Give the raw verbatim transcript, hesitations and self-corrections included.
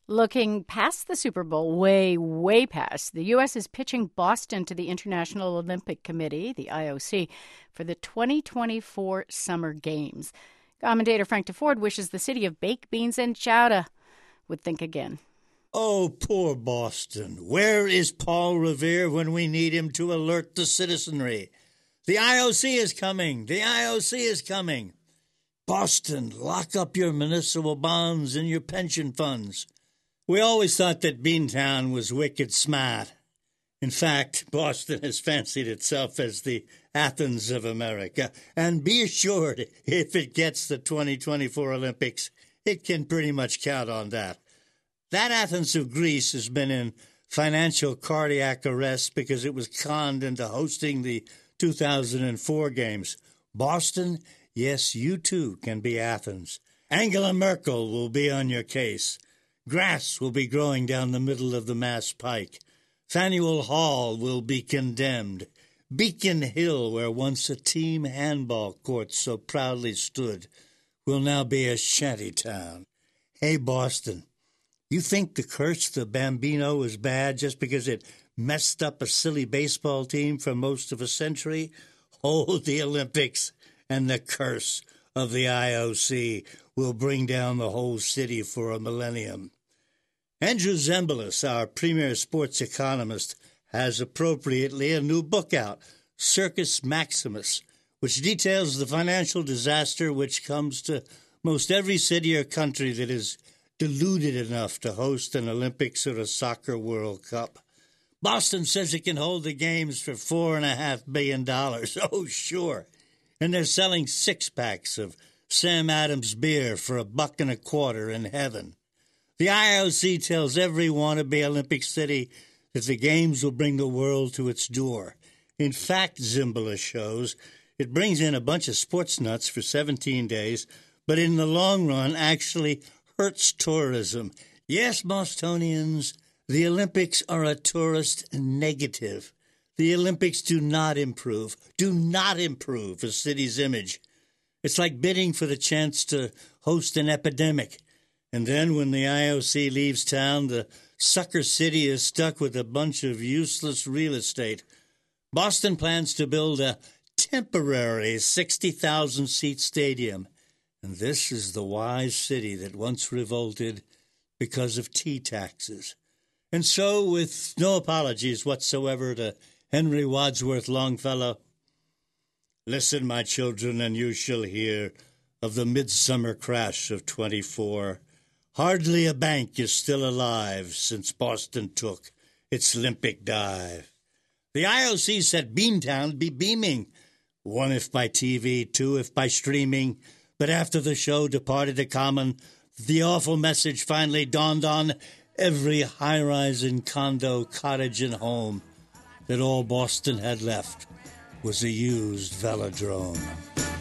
Looking past the Super Bowl, way, way past, the U S is pitching Boston to the International Olympic Committee, the I O C, for the twenty twenty-four Summer Games. Commentator Frank DeFord wishes the city of baked beans and chowder would think again. Oh, poor Boston. Where is Paul Revere when we need him to alert the citizenry? The I O C is coming. The I O C is coming. Boston, lock up your municipal bonds and your pension funds. We always thought that Beantown was wicked smart. In fact, Boston has fancied itself as the Athens of America. And be assured, if it gets the twenty twenty-four Olympics, it can pretty much count on that. That Athens of Greece has been in financial cardiac arrest because it was conned into hosting the two thousand four games. Boston, yes, you too can be Athens. Angela Merkel will be on your case. Grass will be growing down the middle of the Mass Pike. Faneuil Hall will be condemned. Beacon Hill, where once a team handball court so proudly stood, will now be a shanty town. Hey, Boston, you think the curse the Bambino is bad just because it messed up a silly baseball team for most of a century? Oh, the Olympics and the curse of the I O C will bring down the whole city for a millennium. Andrew Zimbalist, our premier sports economist, has appropriately a new book out, Circus Maximus, which details the financial disaster which comes to most every city or country that is deluded enough to host an Olympics or a soccer World Cup. Boston says it can hold the games for four and a half billion dollars. Oh, sure. And they're selling six-packs of Sam Adams beer for a buck and a quarter in heaven. The I O C tells every wannabe Olympic city that the games will bring the world to its door. In fact, Zimbalist shows, it brings in a bunch of sports nuts for seventeen days, but in the long run actually hurts tourism. Yes, Bostonians, the Olympics are a tourist negative. The Olympics do not improve, do not improve a city's image. It's like bidding for the chance to host an epidemic. And then when the I O C leaves town, the sucker city is stuck with a bunch of useless real estate. Boston plans to build a temporary sixty thousand seat stadium. And this is the wise city that once revolted because of tea taxes. And so, with no apologies whatsoever to Henry Wadsworth Longfellow, listen, my children, and you shall hear of the midsummer crash of twenty-four. Hardly a bank is still alive since Boston took its Olympic dive. The I O C said Beantown be beaming, one if by T V, two if by streaming. But after the show departed the common, the awful message finally dawned on every high-rise and condo, cottage, and home that all Boston had left was a used velodrome.